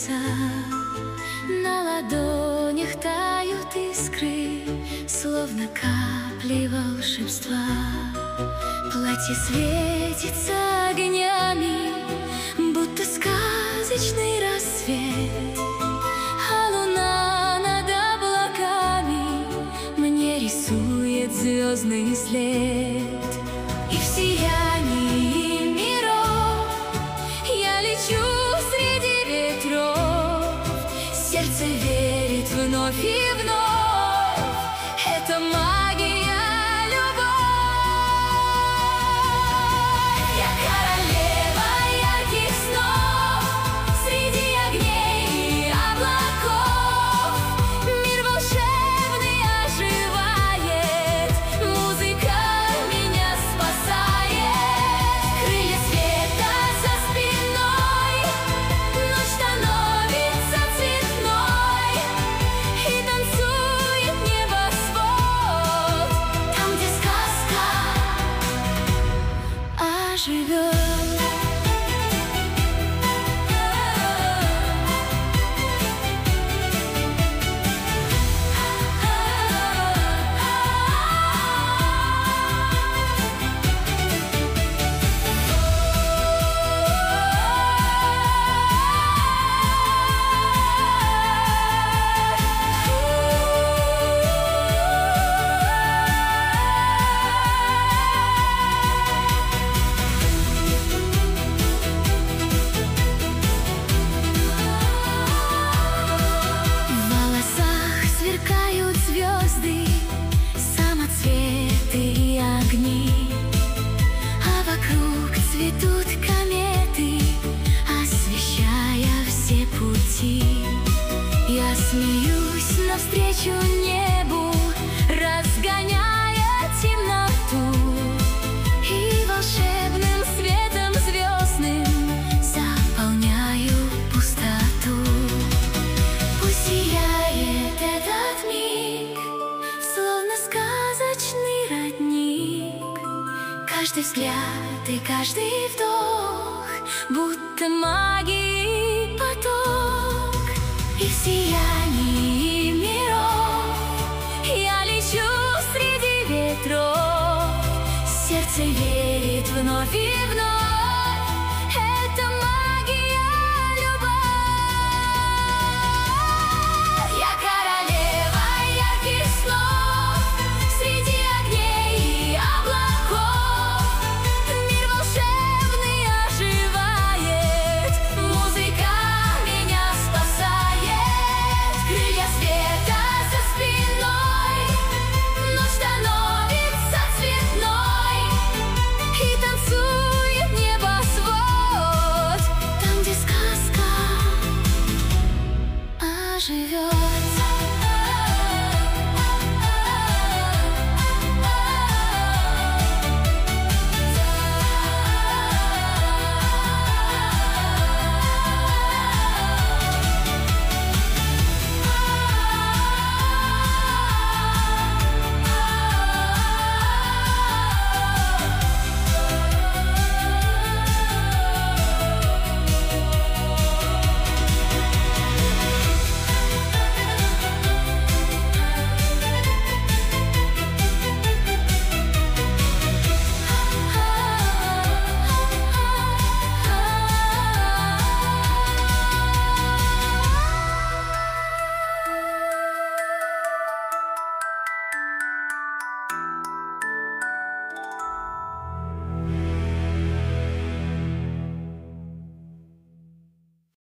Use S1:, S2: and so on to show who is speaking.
S1: небеса, на ладонях тают искры, словно капли волшебства. Платье светится огнями, будто сказочный рассвет, а луна над облаками мне рисует звездный след. И в сиянии миров я лечу среди ветров, сердце верит вновь и вновь, это магия, любовь. Я королева ярких снов, среди огней и облаков. Мир волшебный оживает, музыка меня спасает. Крылья света за спиной, ночь становится цветной, и танцует небосвод, там, где сказка оживет. Сверкают звезды, самоцветы и огни, а вокруг цветут кометы, освещая все пути. Я смеюсь навстречу небу, разгоняя темноту, и волшебным светом звездным заполняю пустоту. Пусть сияет этот миг, словно сказочный родник, каждый взгляд и каждый вдох, будто магии поток. И в сиянии миров я лечу среди ветров, сердце верит вновь и вновь.